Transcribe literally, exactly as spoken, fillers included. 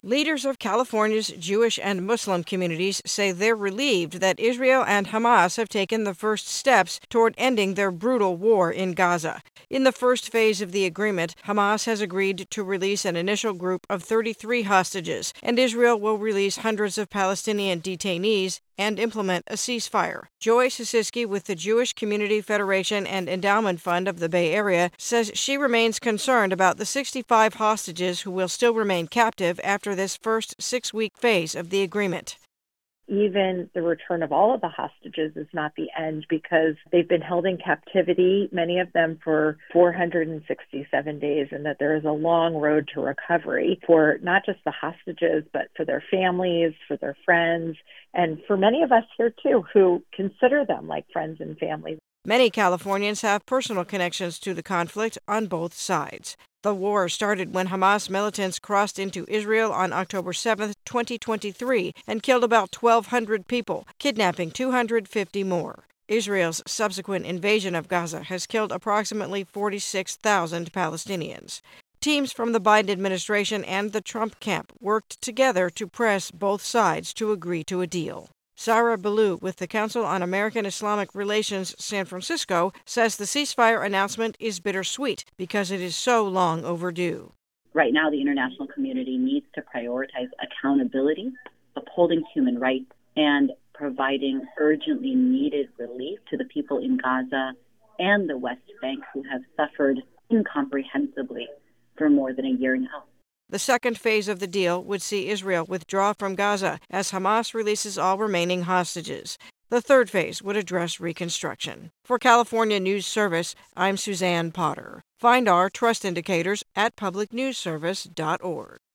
Leaders of California's Jewish and Muslim communities say they're relieved that Israel and Hamas have taken the first steps toward ending their brutal war in Gaza. In the first phase of the agreement, Hamas has agreed to release an initial group of thirty-three hostages, and Israel will release hundreds of Palestinian detainees and implement a ceasefire. Joy Sisiski with the Jewish Community Federation and Endowment Fund of the Bay Area says she remains concerned about the sixty-five hostages who will still remain captive after this first six-week phase of the agreement. Even the return of all of the hostages is not the end, because they've been held in captivity, many of them for four hundred sixty-seven days, and that there is a long road to recovery for not just the hostages, but for their families, for their friends, and for many of us here too, who consider them like friends and family. Many Californians have personal connections to the conflict on both sides. The war started when Hamas militants crossed into Israel on October seventh, twenty twenty-three, and killed about twelve hundred people, kidnapping two hundred fifty more. Israel's subsequent invasion of Gaza has killed approximately forty-six thousand Palestinians. Teams from the Biden administration and the Trump camp worked together to press both sides to agree to a deal. Sarah Ballou with the Council on American Islamic Relations San Francisco says the ceasefire announcement is bittersweet because it is so long overdue. Right now, the international community needs to prioritize accountability, upholding human rights, and providing urgently needed relief to the people in Gaza and the West Bank who have suffered incomprehensibly for more than a year now. The second phase of the deal would see Israel withdraw from Gaza as Hamas releases all remaining hostages. The third phase would address reconstruction. For California News Service, I'm Suzanne Potter. Find our trust indicators at public news service dot org.